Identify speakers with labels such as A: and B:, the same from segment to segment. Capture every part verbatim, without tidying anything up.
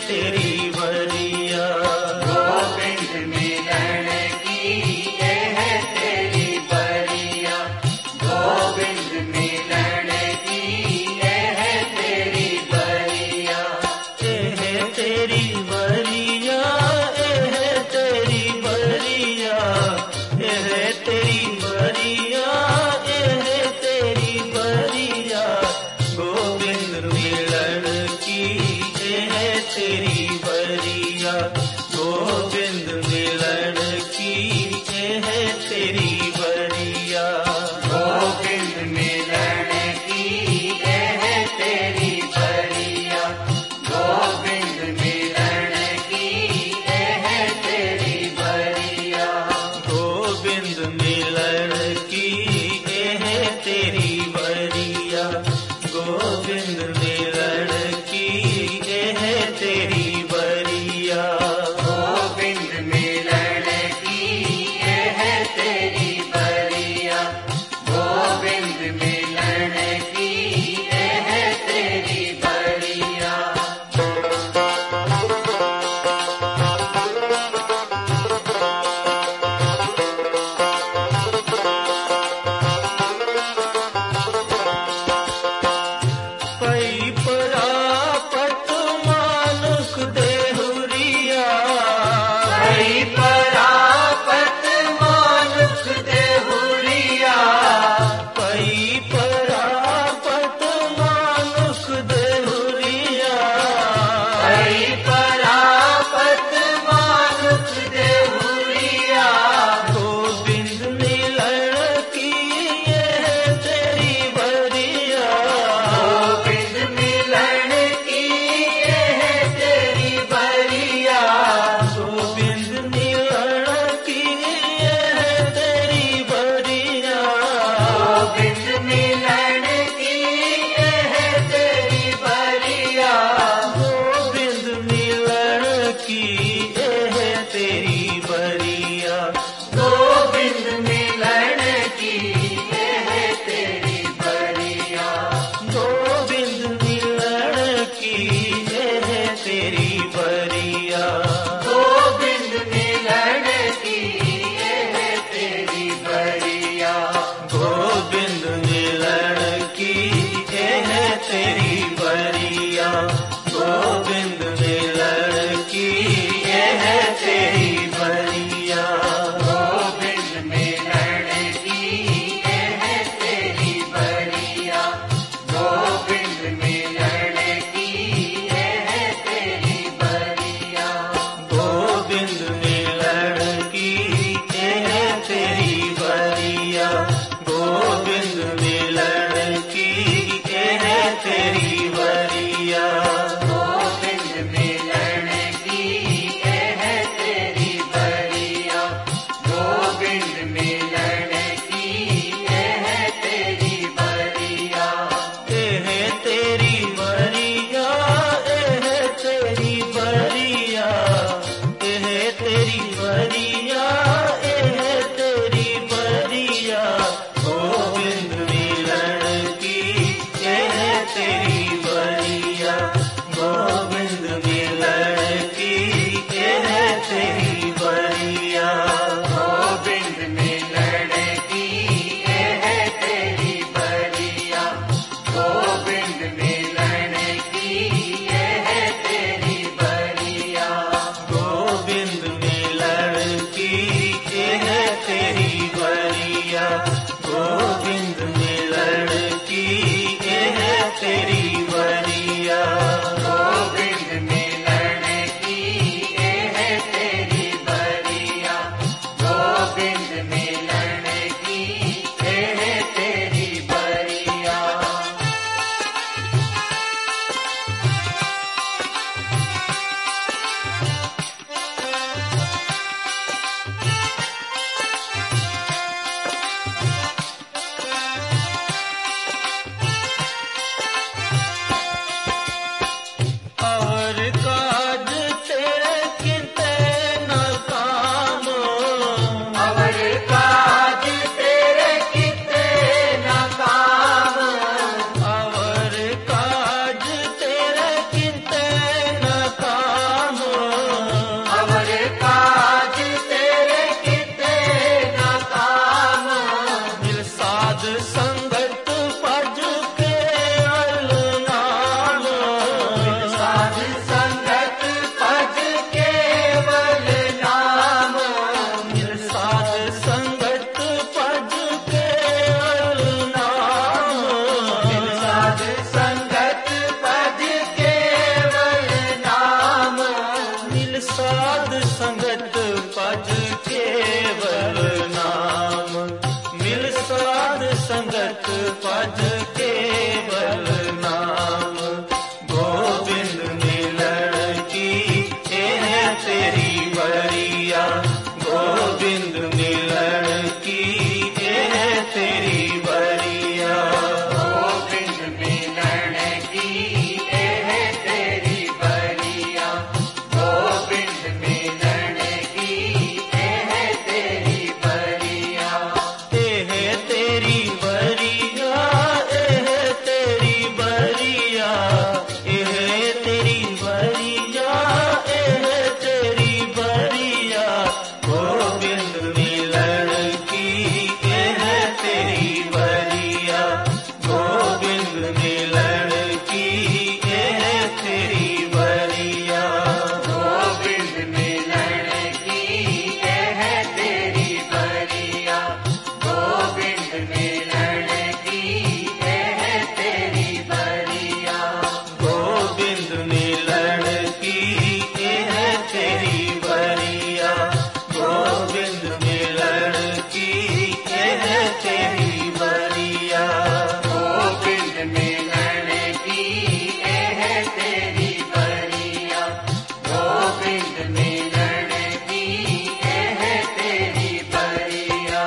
A: तेरी बरिया।
B: गोविंद मिलन की ये है तेरी बरिया, गोविंद मिलन की ये है तेरी बरिया।
A: ये है तेरी बरिया, ये है तेरी बरिया, ये है तेरी बरिया, ये है तेरी बरिया। गोविंद मिलन की ये है तेरी बरिया। गोविंद मिलन की यह तेरी बरिया, गोविंद मिलन की यह तेरी बरिया,
B: गोविंद मिलन की यह तेरी बरिया, गोविंद मिलन की यह तेरी बरिया।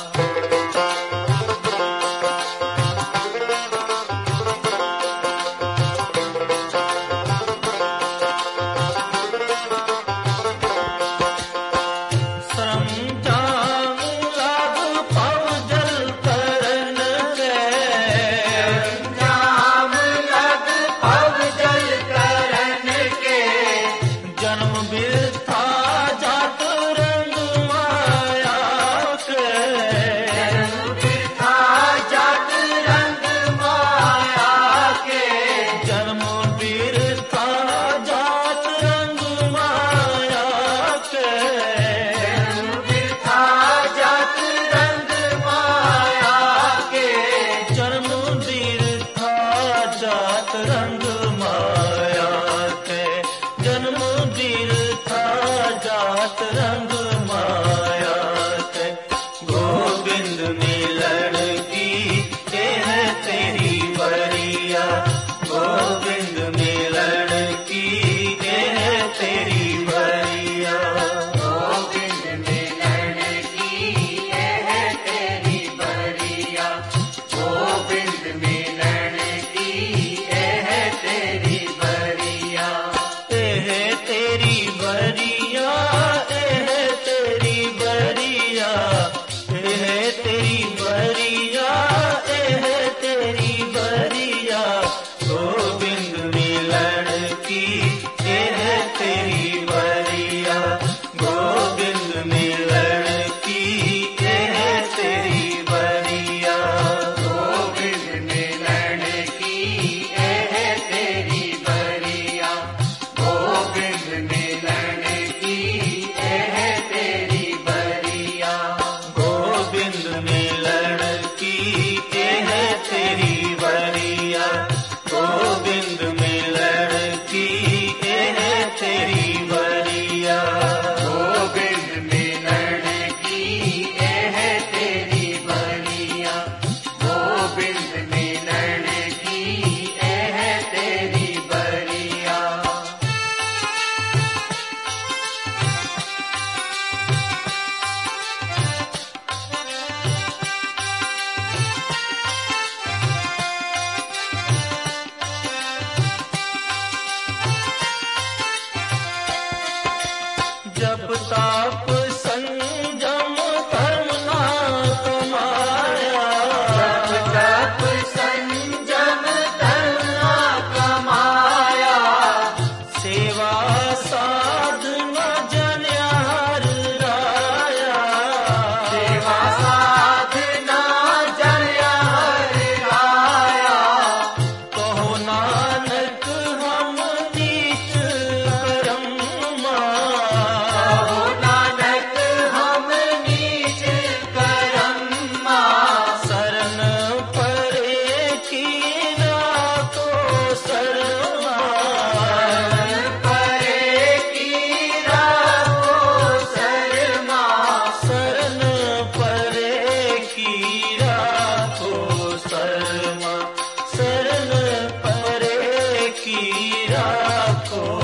A: रंग माया के जन्म दीर्था जात रंग माया के, गोविंद मिलन की यह तेरी बरिया, गोविंद मिलन की यह तेरी बरिया,
B: गोविंद मिलन की यह तेरी बरिया, गोविंद मिलन की यह तेरी बरिया।
A: एह तेरी बरिया, एह तेरी बरिया, एह तेरी बरिया, एह तेरी बरिया, गोविंद मिलन की यह तेरी बरिया, गोविंद मिलन की यह तेरी बरिया,
B: गोविंद मिलन की यह तेरी बरिया, गोविंद मिलन की यह तेरी बरिया,
A: गोविंद मिलन की यह तेरी बरिया, गोविंद मिलन की यह तेरी बरिया,
B: गोविंद मिलन की यह तेरी बरिया, गोविंद मिलन की यह तेरी बरिया।
A: जब ताप संयम कर्म ना कमाया,
B: जप संयम करना कमाया,
A: सेवा साधना जन्यार राया,
B: सेवा साधना जया हरिराया,
A: कहो नानक हम नीच कर्मा,
B: कहो नानक हम नीच करम्मा,
A: शरण परे की राखो शर्मा,
B: परे की राखो शर्मा,
A: शरण परे की राखो शर्मा, शरण परे की राखो